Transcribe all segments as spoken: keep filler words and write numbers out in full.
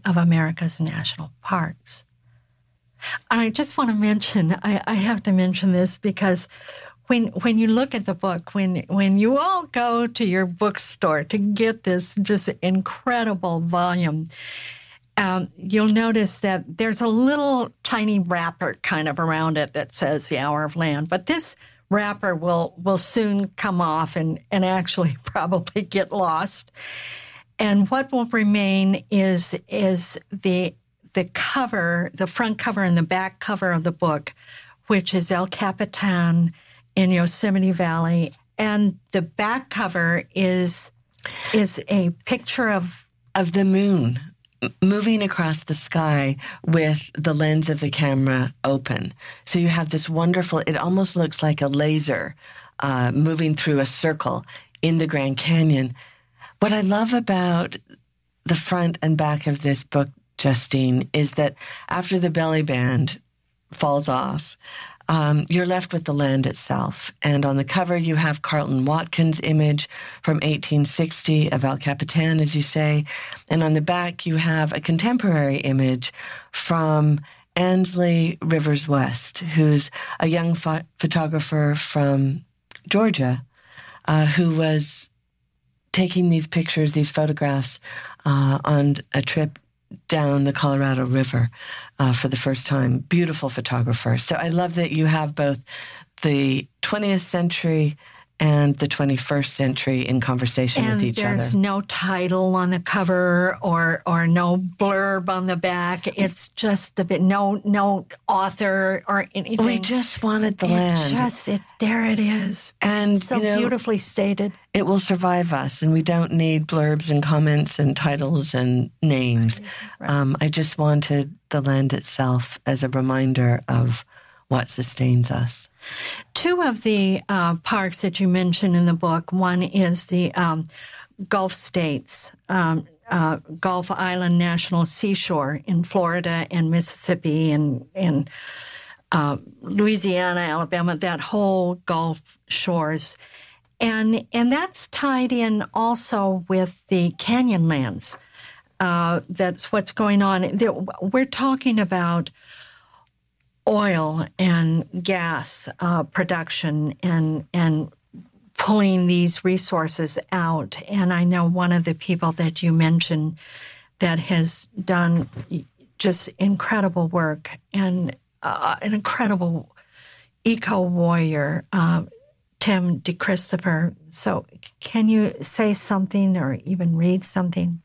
of America's national parks. I just want to mention, I, I have to mention this because when when you look at the book, when when you all go to your bookstore to get this just incredible volume, um, you'll notice that there's a little tiny wrapper kind of around it that says The Hour of Land. But this wrapper will will soon come off and, and actually probably get lost. And what will remain is is the the cover, the front cover and the back cover of the book, which is El Capitan in Yosemite Valley. And the back cover is is a picture of... Of the moon moving across the sky with the lens of the camera open. So you have this wonderful, it almost looks like a laser uh, moving through a circle in the Grand Canyon. What I love about the front and back of this book, Justine, is that after the belly band falls off, um, you're left with the land itself. And on the cover, you have Carlton Watkins' image from eighteen sixty of El Capitan, as you say. And on the back, you have a contemporary image from Ansley Rivers West, who's a young pho- photographer from Georgia uh, who was taking these pictures, these photographs uh, on a trip down the Colorado River uh, for the first time. Beautiful photographer. So I love that you have both the twentieth century and the twenty-first century in conversation and with each other. And there's no title on the cover or or no blurb on the back. It's just a bit, no no author or anything. We just wanted the it land. Just, it, there it is. And so you know, beautifully stated. It will survive us, and we don't need blurbs and comments and titles and names. Right. Um, I just wanted the land itself as a reminder of what sustains us. Two of the uh, parks that you mentioned in the book, one is the um, Gulf States, um, uh, Gulf Island National Seashore in Florida and Mississippi and, and uh, Louisiana, Alabama, that whole Gulf shores. And and that's tied in also with the Canyonlands. Uh, that's what's going on. We're talking about oil and gas uh, production and and pulling these resources out. And I know one of the people that you mentioned that has done just incredible work and uh, an incredible eco-warrior, uh, Tim DeChristopher. So can you say something or even read something?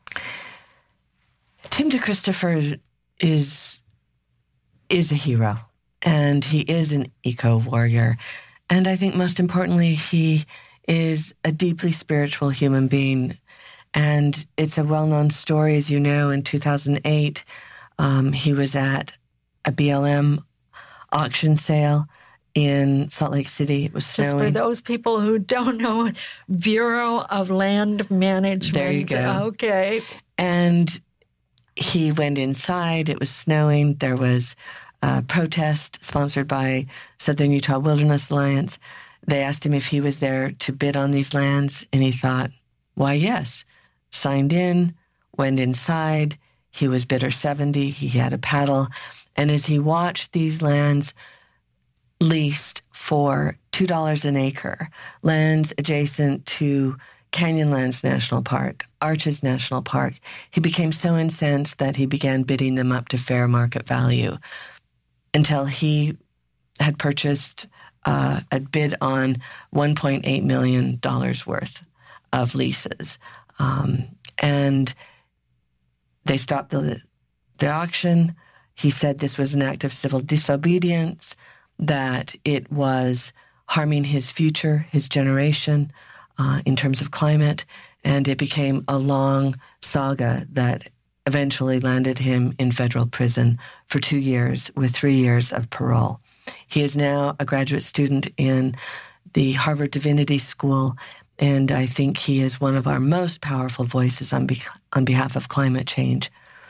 Tim DeChristopher is is a hero, and he is an eco-warrior. And I think most importantly, he is a deeply spiritual human being. And it's a well-known story, as you know, in two thousand eight, um, he was at a B L M auction sale in Salt Lake City. It was snowing. Just for those people who don't know, Bureau of Land Management. There you go. Okay. And he went inside. It was snowing. There was a protest sponsored by Southern Utah Wilderness Alliance. They asked him if he was there to bid on these lands, and he thought, why, yes. Signed in, went inside. He was bidder seventy. He had a paddle. And as he watched these lands leased for two dollars an acre, lands adjacent to Canyonlands National Park, Arches National Park, he became so incensed that he began bidding them up to fair market value until he had purchased uh, a bid on one point eight million dollars worth of leases. Um, and they stopped the, the auction. He said this was an act of civil disobedience, that it was harming his future, his generation, uh, in terms of climate, and it became a long saga that eventually landed him in federal prison for two years with three years of parole. He is now a graduate student in the Harvard Divinity School, and I think he is one of our most powerful voices on, be- on behalf of climate change.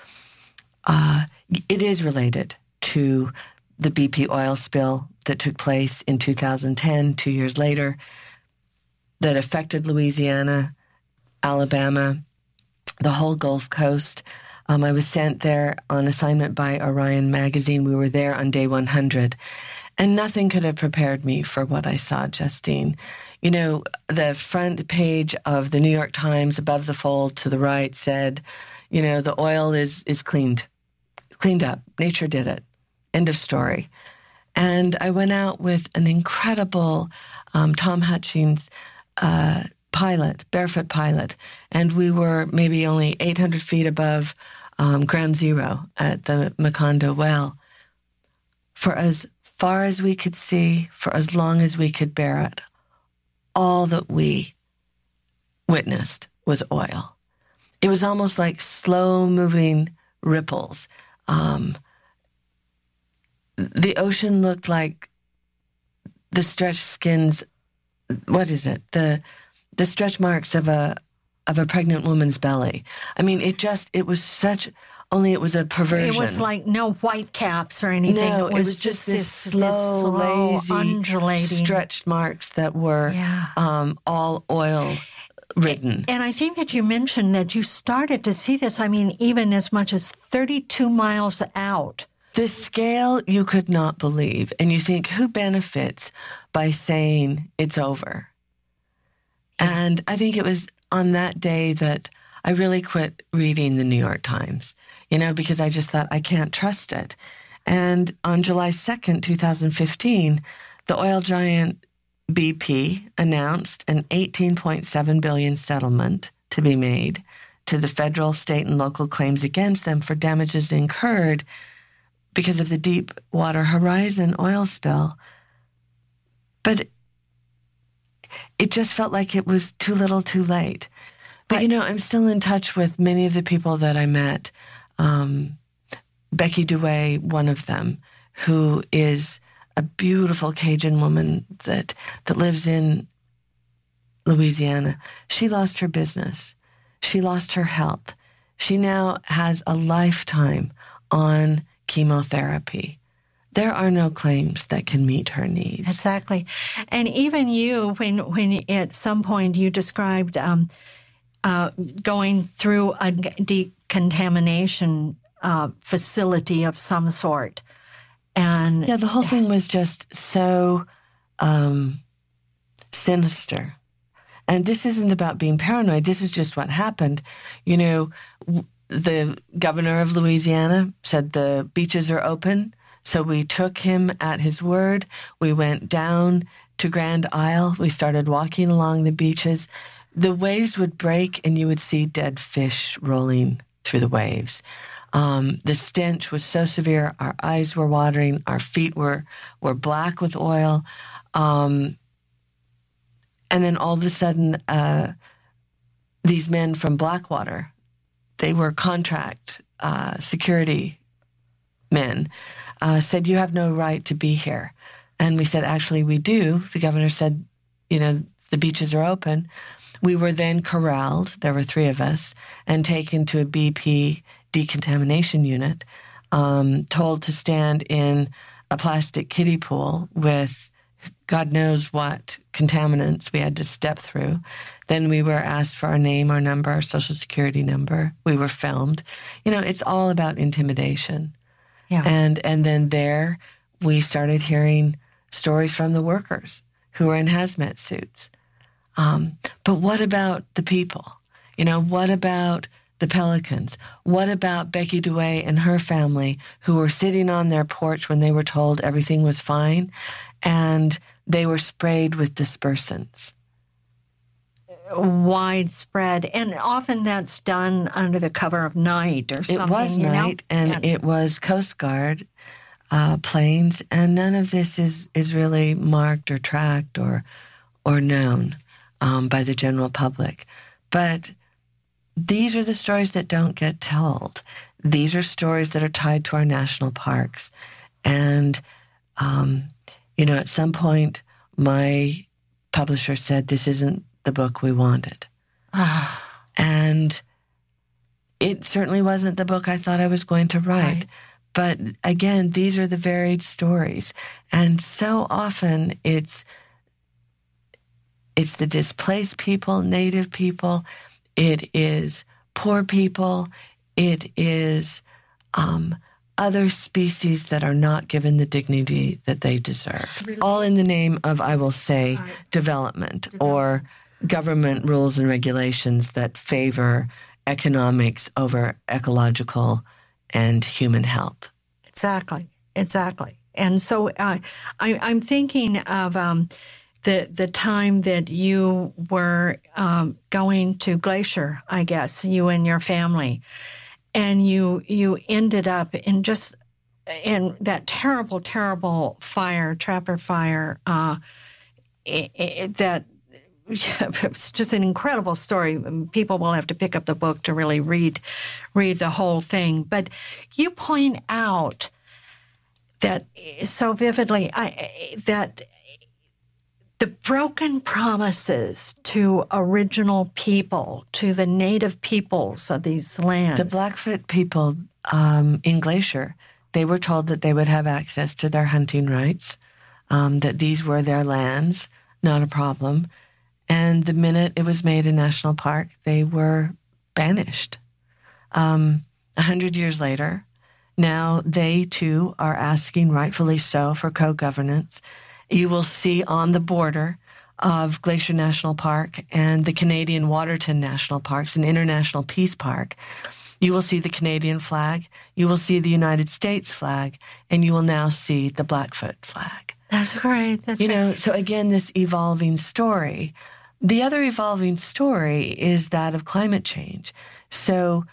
Uh, it is related to the B P oil spill that took place in two thousand ten, two years later, that affected Louisiana, Alabama, the whole Gulf Coast. Um, I was sent there on assignment by Orion Magazine. We were there on day one hundred. And nothing could have prepared me for what I saw, Justine. You know, the front page of the New York Times above the fold to the right said, you know, the oil is is cleaned, cleaned up. Nature did it. End of story. And I went out with an incredible um, Tom Hutchings uh, pilot, barefoot pilot, and we were maybe only eight hundred feet above um, ground zero at the Macondo well. For as far as we could see, for as long as we could bear it, all that we witnessed was oil. It was almost like slow-moving ripples. Um, the ocean looked like the stretched skins, what is it? The the stretch marks of a of a pregnant woman's belly. I mean, it just, it was such... Only it was a perversion. It was like no white caps or anything. No, it, was it was just, just this this slow, this slow lazy, undulating, stretched marks that were yeah. um, all oil-ridden. And I think that you mentioned that you started to see this, I mean, even as much as thirty-two miles out. The scale you could not believe. And you think, who benefits by saying it's over? Yeah. And I think it was on that day that I really quit reading the New York Times, you know, because I just thought, I can't trust it. And on July second, twenty fifteen, the oil giant B P announced an eighteen point seven billion dollars settlement to be made to the federal, state, and local claims against them for damages incurred because of the Deepwater Horizon oil spill. But it just felt like it was too little too late. But, you know, I'm still in touch with many of the people that I met. Um, Becky Douay, one of them, who is a beautiful Cajun woman that that lives in Louisiana. She lost her business. She lost her health. She now has a lifetime on chemotherapy. There are no claims that can meet her needs. Exactly. And even you, when, when at some point you described... Um, Uh, going through a decontamination uh, facility of some sort. And yeah, the whole thing was just so um, sinister. And this isn't about being paranoid. This is just what happened. You know, w- the governor of Louisiana said the beaches are open. So we took him at his word. We went down to Grand Isle. We started walking along the beaches. The waves would break and you would see dead fish rolling through the waves. Um, the stench was so severe, our eyes were watering, our feet were, were black with oil. Um, and then all of a sudden, uh, these men from Blackwater, they were contract uh, security men, uh, said, you have no right to be here. And we said, actually, we do. The governor said, you know, the beaches are open. We were then corralled, there were three of us, and taken to a B P decontamination unit, um, told to stand in a plastic kiddie pool with God knows what contaminants we had to step through. Then we were asked for our name, our number, our social security number. We were filmed. You know, it's all about intimidation. Yeah. And, and then there we started hearing stories from the workers who were in hazmat suits. Um, but what about the people? You know, what about the Pelicans? What about Becky Douay and her family who were sitting on their porch when they were told everything was fine and they were sprayed with dispersants? Widespread. And often that's done under the cover of night or something. It was you night know? and yeah. it was Coast Guard uh, planes, and none of this is, is really marked or tracked or, or known. Um, by the general public. But these are the stories that don't get told. These are stories that are tied to our national parks. And, um, you know, at some point, my publisher said, this isn't the book we wanted. And it certainly wasn't the book I thought I was going to write. Right. But again, these are the varied stories. And so often it's It's the displaced people, Native people. It is poor people. It is um, other species that are not given the dignity that they deserve. Really? All in the name of, I will say, uh, development, development or government rules and regulations that favor economics over ecological and human health. Exactly, exactly. And so uh, I, I'm thinking of um, the the time that you were um, going to Glacier, I guess, you and your family, and you you ended up in just in that terrible, terrible fire, Trapper Fire, uh, it, it, that. Yeah, it's just an incredible story. People will have to pick up the book to really read read the whole thing. But you point out that so vividly I, that the broken promises to original people, to the native peoples of these lands. The Blackfoot people um, in Glacier, they were told that they would have access to their hunting rights, um, that these were their lands, not a problem. And the minute it was made a national park, they were banished. Um, a hundred years later, now they too are asking, rightfully so, for co-governance. You will see on the border of Glacier National Park and the Canadian Waterton National Parks, an international peace park, you will see the Canadian flag, you will see the United States flag, and you will now see the Blackfoot flag. That's great. That's you great. know, so again, this evolving story. The other evolving story is that of climate change. So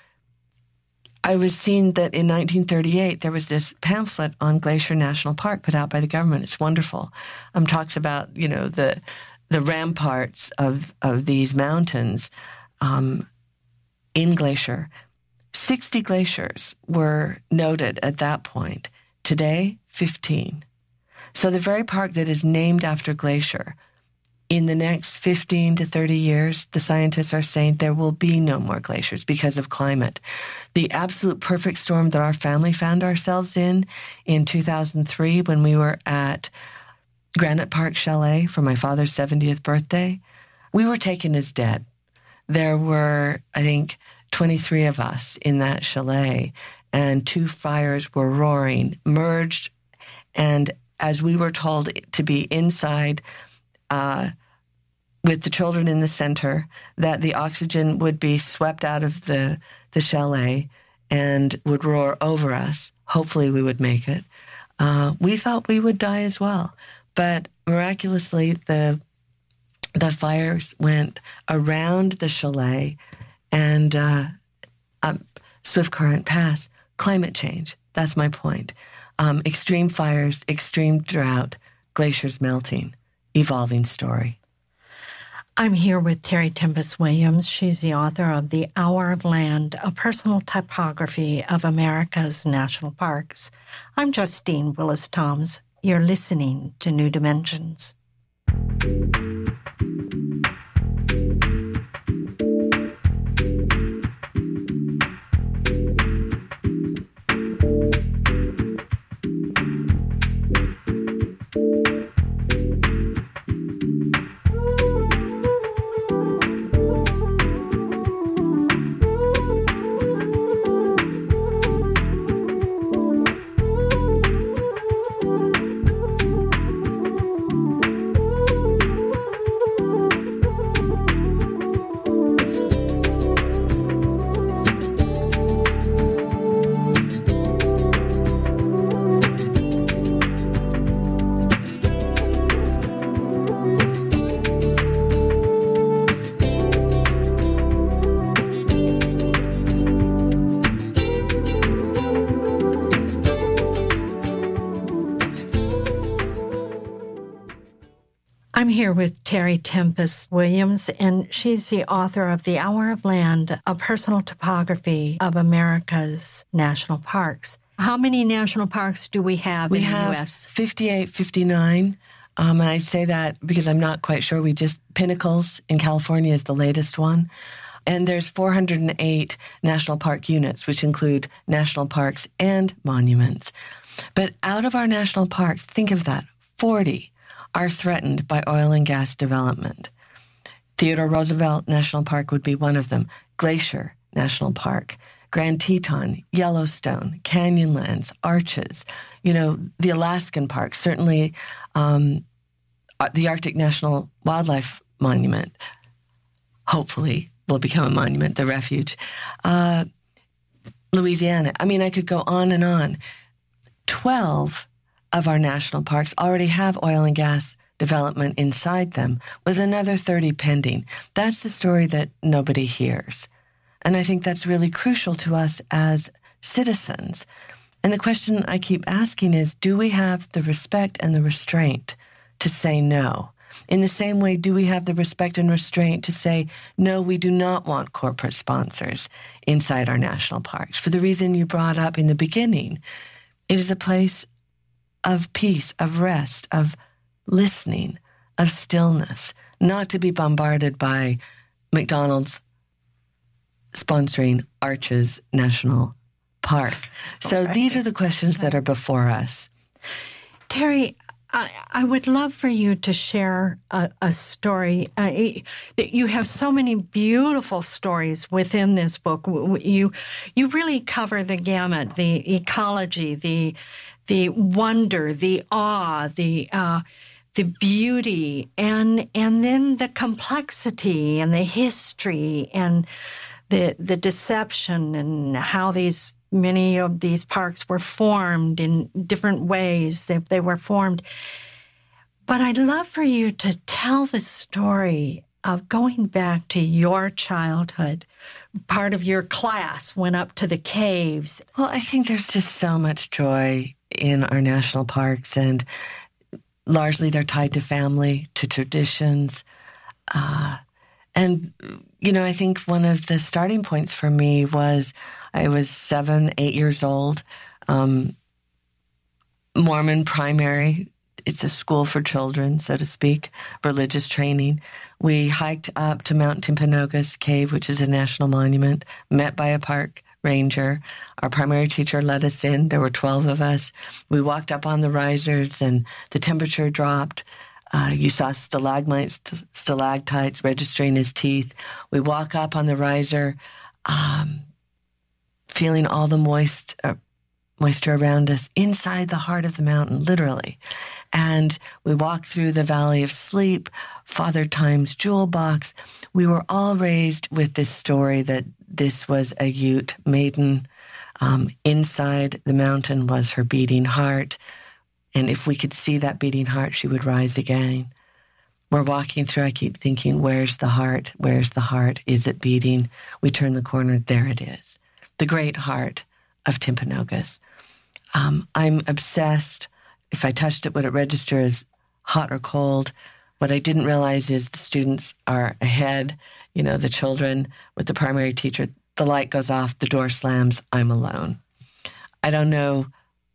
I was seeing that in nineteen thirty-eight, there was this pamphlet on Glacier National Park put out by the government. It's wonderful. Um, talks about, you know, the the ramparts of, of these mountains um, in Glacier. sixty glaciers were noted at that point. Today, fifteen. So the very park that is named after Glacier, in the next fifteen to thirty years, the scientists are saying there will be no more glaciers because of climate. The absolute perfect storm that our family found ourselves in in two thousand three when we were at Granite Park Chalet for my father's seventieth birthday, we were taken as dead. There were, I think, twenty-three of us in that chalet, and two fires were roaring, merged, and as we were told to be inside uh, with the children in the center, that the oxygen would be swept out of the, the chalet and would roar over us. Hopefully we would make it. Uh, we thought we would die as well. But miraculously, the the fires went around the chalet and uh, um, Swiftcurrent Pass. Climate change, that's my point. Um, extreme fires, extreme drought, glaciers melting, evolving story. I'm here with Terry Tempest Williams. She's the author of The Hour of Land, A Personal Typography of America's National Parks. I'm Justine Willis-Toms. You're listening to New Dimensions. I'm here with Terry Tempest Williams, and she's the author of The Hour of Land, A Personal Topography of America's National Parks. How many national parks do we have we in have the U S? fifty-eight, fifty-nine. Um, and I say that because I'm not quite sure. We just, Pinnacles in California is the latest one. And there's four hundred eight national park units, which include national parks and monuments. But out of our national parks, think of that, forty are threatened by oil and gas development. Theodore Roosevelt National Park would be one of them. Glacier National Park. Grand Teton, Yellowstone, Canyonlands, Arches, you know, the Alaskan Park, certainly um, the Arctic National Wildlife Monument, hopefully will become a monument, the refuge. Uh, Louisiana. I mean, I could go on and on. Twelve of our national parks already have oil and gas development inside them, with another thirty pending. That's the story that nobody hears. And I think that's really crucial to us as citizens. And the question I keep asking is, do we have the respect and the restraint to say no? In the same way, do we have the respect and restraint to say, no, we do not want corporate sponsors inside our national parks? For the reason you brought up in the beginning, it is a place of peace, of rest, of listening, of stillness, not to be bombarded by McDonald's sponsoring Arches National Park. So right. These are the questions that are before us. Terry, I, I would love for you to share a, a story. Uh, you have so many beautiful stories within this book. You you really cover the gamut: the ecology, the the wonder, the awe, the uh, the beauty, and and then the complexity and the history and the the deception and how these. Many of these parks were formed in different ways. They, they were formed. But I'd love for you to tell the story of going back to your childhood. Part of your class went up to the caves. Well, I think there's just so much joy in our national parks, and largely they're tied to family, to traditions. Uh, and, you know, I think one of the starting points for me was I was seven, eight years old, um, Mormon primary. It's a school for children, so to speak, religious training. We hiked up to Mount Timpanogos Cave, which is a national monument, met by a park ranger. Our primary teacher let us in. There were twelve of us. We walked up on the risers, and the temperature dropped. Uh, you saw stalagmites, stalactites registering his teeth. We walk up on the riser, um, feeling all the moist uh, moisture around us inside the heart of the mountain, literally. And we walked through the Valley of Sleep, Father Time's jewel box. We were all raised with this story that this was a Ute maiden. Um, inside the mountain was her beating heart. And if we could see that beating heart, she would rise again. We're walking through, I keep thinking, where's the heart? Where's the heart? Is it beating? We turn the corner, there it is. The great heart of Timpanogos. Um, I'm obsessed. If I touched it, would it register as hot or cold? What I didn't realize is the students are ahead, you know, the children with the primary teacher. The light goes off, the door slams, I'm alone. I don't know.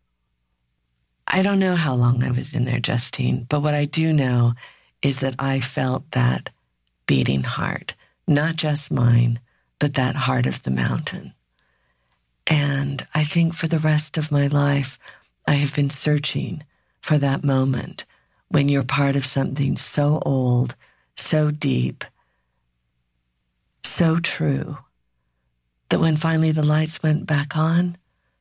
I don't know how long I was in there, Justine, but what I do know is that I felt that beating heart, not just mine, but that heart of the mountain. And I think for the rest of my life, I have been searching for that moment when you're part of something so old, so deep, so true, that when finally the lights went back on,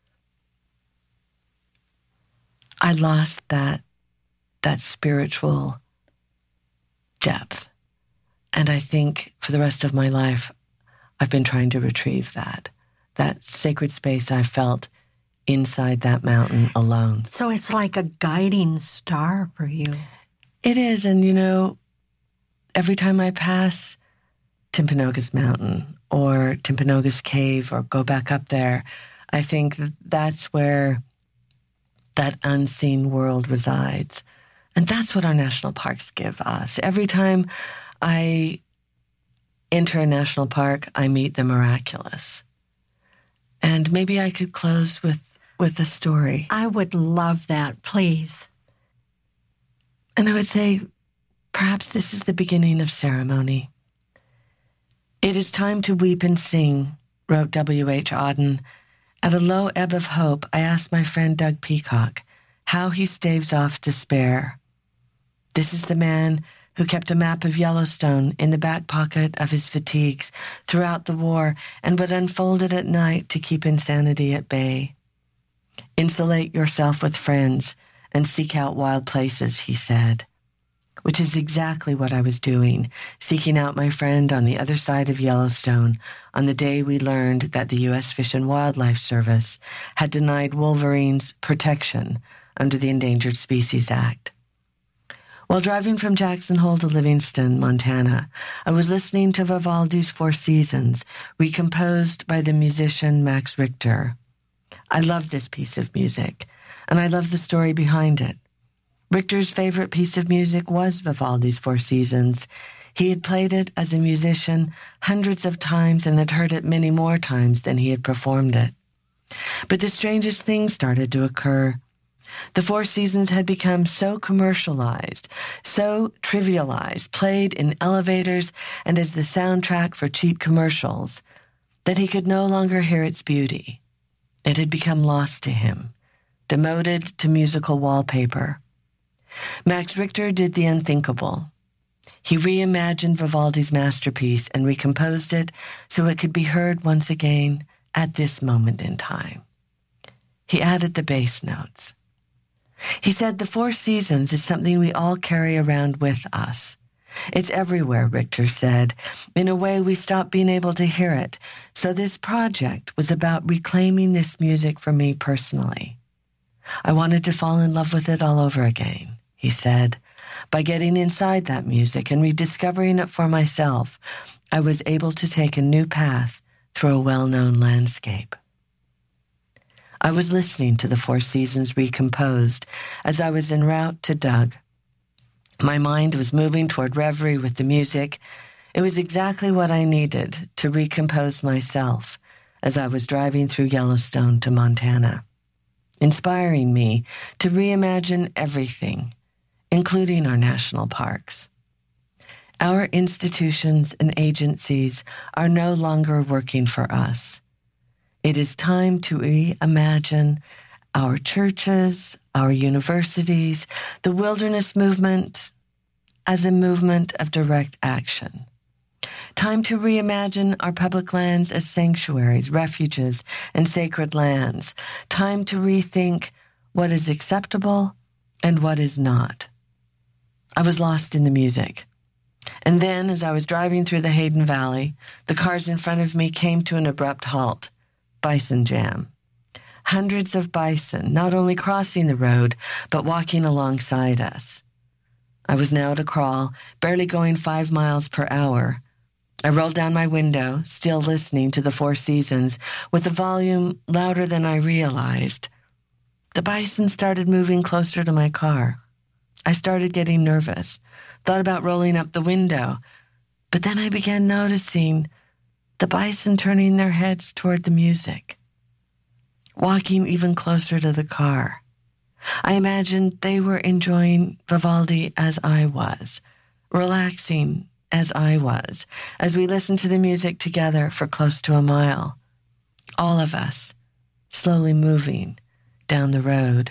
I lost that, that spiritual depth. And I think for the rest of my life, I've been trying to retrieve that. That sacred space I felt inside that mountain alone. So it's like a guiding star for you. It is. And, you know, every time I pass Timpanogos Mountain or Timpanogos Cave or go back up there, I think that that's where that unseen world resides. And that's what our national parks give us. Every time I enter a national park, I meet the miraculous. And maybe I could close with, with a story. I would love that, please. And I would say, perhaps this is the beginning of ceremony. It is time to weep and sing, wrote W H Auden. At a low ebb of hope, I asked my friend Doug Peacock how he staves off despair. This is the man who kept a map of Yellowstone in the back pocket of his fatigues throughout the war and would unfold it at night to keep insanity at bay. Insulate yourself with friends and seek out wild places, he said, which is exactly what I was doing, seeking out my friend on the other side of Yellowstone on the day we learned that the U S Fish and Wildlife Service had denied wolverines protection under the Endangered Species Act. While driving from Jackson Hole to Livingston, Montana, I was listening to Vivaldi's Four Seasons, recomposed by the musician Max Richter. I love this piece of music, and I love the story behind it. Richter's favorite piece of music was Vivaldi's Four Seasons. He had played it as a musician hundreds of times and had heard it many more times than he had performed it. But the strangest thing started to occur. The Four Seasons had become so commercialized, so trivialized, played in elevators and as the soundtrack for cheap commercials, that he could no longer hear its beauty. It had become lost to him, demoted to musical wallpaper. Max Richter did the unthinkable. He reimagined Vivaldi's masterpiece and recomposed it so it could be heard once again at this moment in time. He added the bass notes. He said the Four Seasons is something we all carry around with us. It's everywhere, Richter said. In a way, we stopped being able to hear it. So this project was about reclaiming this music for me personally. I wanted to fall in love with it all over again, he said. By getting inside that music and rediscovering it for myself, I was able to take a new path through a well-known landscape. I was listening to the Four Seasons recomposed as I was en route to Doug. My mind was moving toward reverie with the music. It was exactly what I needed to recompose myself as I was driving through Yellowstone to Montana, inspiring me to reimagine everything, including our national parks. Our institutions and agencies are no longer working for us. It is time to reimagine our churches, our universities, the wilderness movement as a movement of direct action. Time to reimagine our public lands as sanctuaries, refuges, and sacred lands. Time to rethink what is acceptable and what is not. I was lost in the music. And then, as I was driving through the Hayden Valley, the cars in front of me came to an abrupt halt. Bison jam. Hundreds of bison, not only crossing the road, but walking alongside us. I was now at a crawl, barely going five miles per hour. I rolled down my window, still listening to the Four Seasons, with the volume louder than I realized. The bison started moving closer to my car. I started getting nervous, thought about rolling up the window, but then I began noticing the bison turning their heads toward the music, walking even closer to the car. I imagined they were enjoying Vivaldi as I was, relaxing as I was, as we listened to the music together for close to a mile. All of us, slowly moving down the road.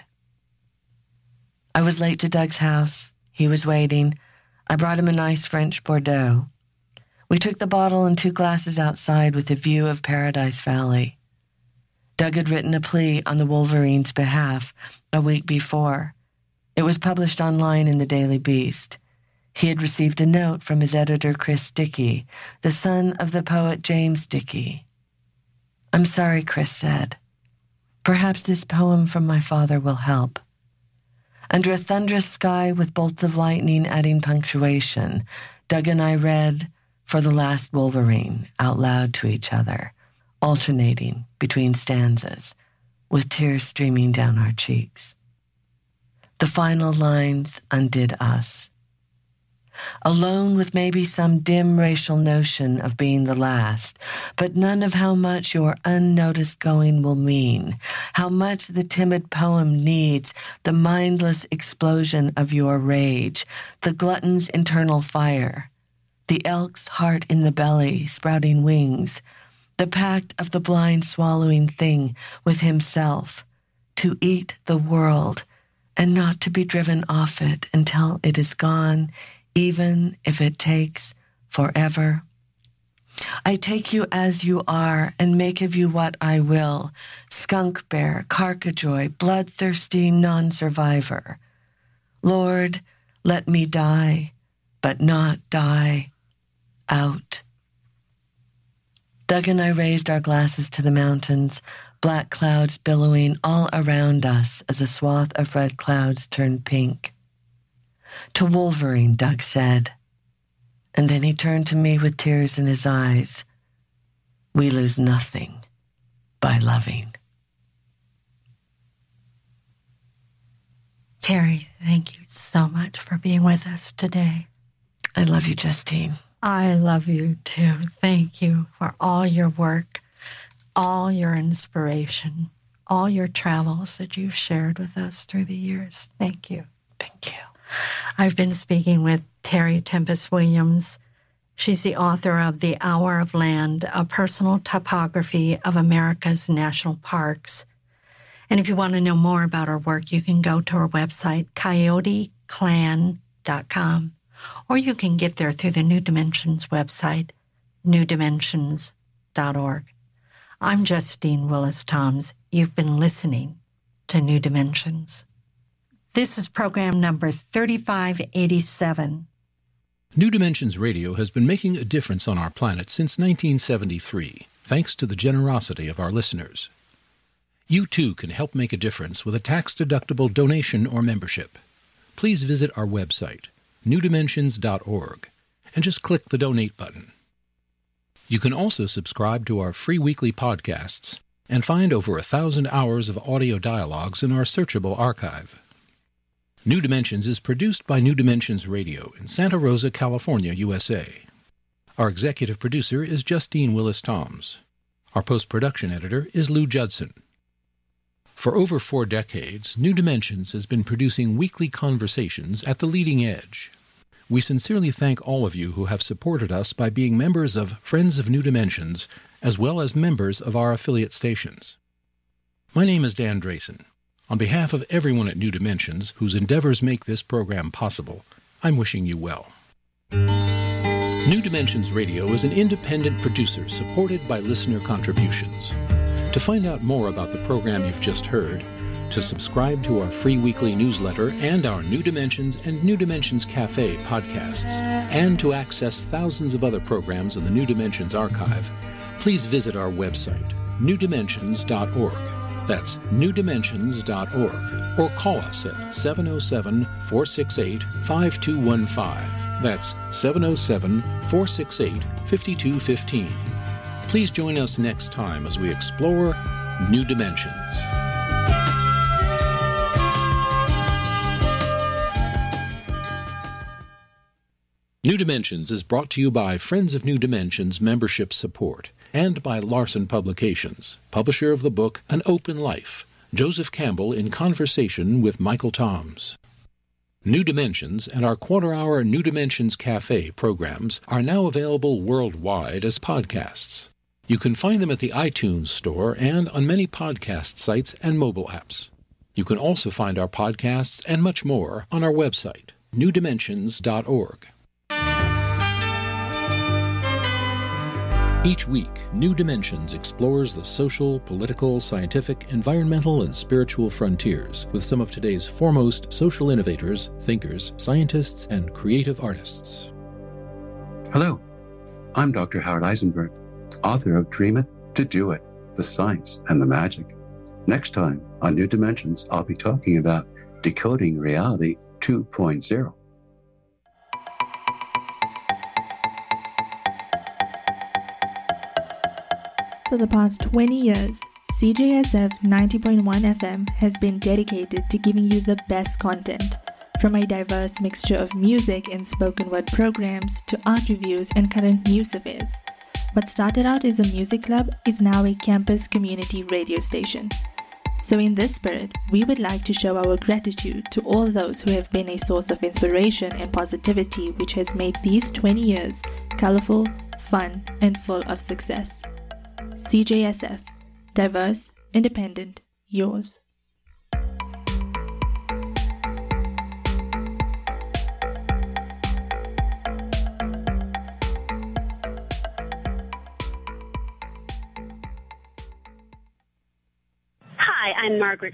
I was late to Doug's house. He was waiting. I brought him a nice French Bordeaux. We took the bottle and two glasses outside with a view of Paradise Valley. Doug had written a plea on the Wolverines' behalf a week before. It was published online in the Daily Beast. He had received a note from his editor, Chris Dickey, the son of the poet James Dickey. "I'm sorry," Chris said. "Perhaps this poem from my father will help." Under a thunderous sky with bolts of lightning adding punctuation, Doug and I read For the Last Wolverine out loud to each other, alternating between stanzas, with tears streaming down our cheeks. The final lines undid us. Alone with maybe some dim racial notion of being the last, but none of how much your unnoticed going will mean, how much the timid poem needs the mindless explosion of your rage, the glutton's internal fire, the elk's heart in the belly sprouting wings, the pact of the blind swallowing thing with himself, to eat the world and not to be driven off it until it is gone even if it takes forever. I take you as you are and make of you what I will, skunk bear, carcajoy, bloodthirsty non-survivor. Lord, let me die, but not die out. Doug and I raised our glasses to the mountains, black clouds billowing all around us as a swath of red clouds turned pink. To Wolverine, Doug said. And then he turned to me with tears in his eyes. We lose nothing by loving. Terry, thank you so much for being with us today. I love you, Justine. I love you too. Thank you for all your work, all your inspiration, all your travels that you've shared with us through the years. Thank you. Thank you. I've been speaking with Terry Tempest Williams. She's the author of The Hour of Land, a personal topography of America's national parks. And if you want to know more about her work, you can go to her website, coyote clan dot com, or you can get there through the New Dimensions website, new dimensions dot org. I'm Justine Willis-Toms. You've been listening to New Dimensions. This is program number thirty-five eighty-seven. New Dimensions Radio has been making a difference on our planet since nineteen seventy-three, thanks to the generosity of our listeners. You too can help make a difference with a tax-deductible donation or membership. Please visit our website, new dimensions dot org, and just click the Donate button. You can also subscribe to our free weekly podcasts and find over a thousand hours of audio dialogues in our searchable archive. New Dimensions is produced by New Dimensions Radio in Santa Rosa, California, U S A. Our executive producer is Justine Willis-Toms. Our post-production editor is Lou Judson. For over four decades, New Dimensions has been producing weekly conversations at the leading edge. We sincerely thank all of you who have supported us by being members of Friends of New Dimensions, as well as members of our affiliate stations. My name is Dan Drayson. On behalf of everyone at New Dimensions, whose endeavors make this program possible, I'm wishing you well. New Dimensions Radio is an independent producer supported by listener contributions. To find out more about the program you've just heard, to subscribe to our free weekly newsletter and our New Dimensions and New Dimensions Cafe podcasts, and to access thousands of other programs in the New Dimensions archive, please visit our website, new dimensions dot org. That's new dimensions dot org, or call us at seven oh seven, four six eight, five two one five. That's seven oh seven, four six eight, five two one five. Please join us next time as we explore New Dimensions. New Dimensions is brought to you by Friends of New Dimensions membership support and by Larson Publications, publisher of the book An Open Life, Joseph Campbell in conversation with Michael Toms. New Dimensions and our quarter-hour New Dimensions Cafe programs are now available worldwide as podcasts. You can find them at the iTunes Store and on many podcast sites and mobile apps. You can also find our podcasts and much more on our website, new dimensions dot org. Each week, New Dimensions explores the social, political, scientific, environmental, and spiritual frontiers with some of today's foremost social innovators, thinkers, scientists, and creative artists. Hello, I'm Doctor Howard Eisenberg, author of Dream It to Do It, The Science and the Magic. Next time on New Dimensions, I'll be talking about decoding reality two point oh. For the past twenty years, C J S F ninety point one F M has been dedicated to giving you the best content, from a diverse mixture of music and spoken word programs to art reviews and current news affairs. What started out as a music club is now a campus community radio station. So in this spirit, we would like to show our gratitude to all those who have been a source of inspiration and positivity, which has made these twenty years colorful, fun, and full of success. C J S F, diverse, independent, yours. I'm Margaret